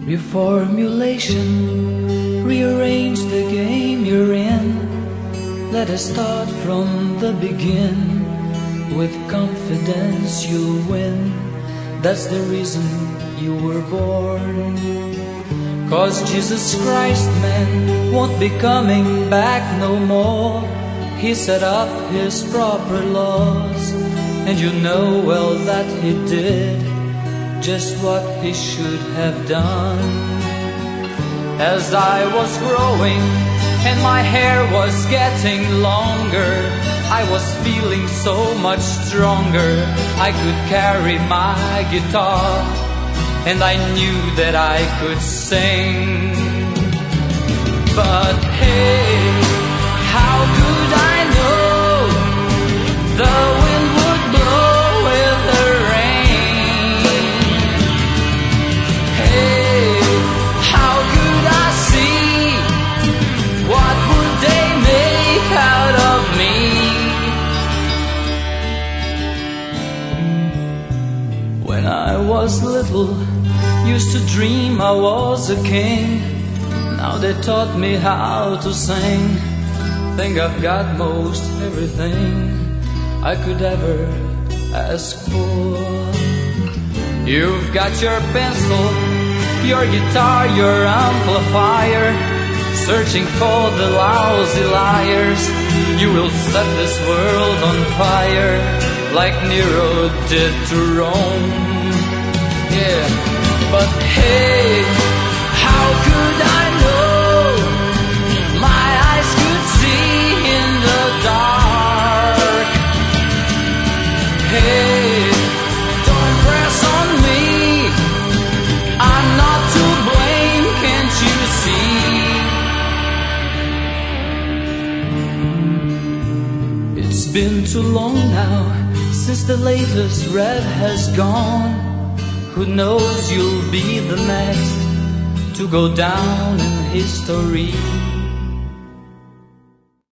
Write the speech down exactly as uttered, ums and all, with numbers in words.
Reformulation, rearrange the game you're in. Let us start from the begin. With confidence you'll win. That's the reason you were born. Cause Jesus Christ, man, won't be coming back no more. He set up his proper laws, and you know well that he did just what he should have done. As I was growing and my hair was getting longer, I was feeling so much stronger. I could carry my guitar, and I knew that I could sing. But hey, how could I know the wind would blow with the rain? Hey, how could I see what would they make out of me? When I was little, used to dream I was a king. Now they taught me how to sing. Think I've got most everything I could ever ask for. You've got your pencil, your guitar, your amplifier, searching for the lousy liars. You will set this world on fire like Nero did to Rome. Yeah, but hey, how could I know my eyes could see in the dark? Hey, don't press on me, I'm not to blame, can't you see? It's been too long now since the latest red has gone. Who knows, you'll be the next to go down in history.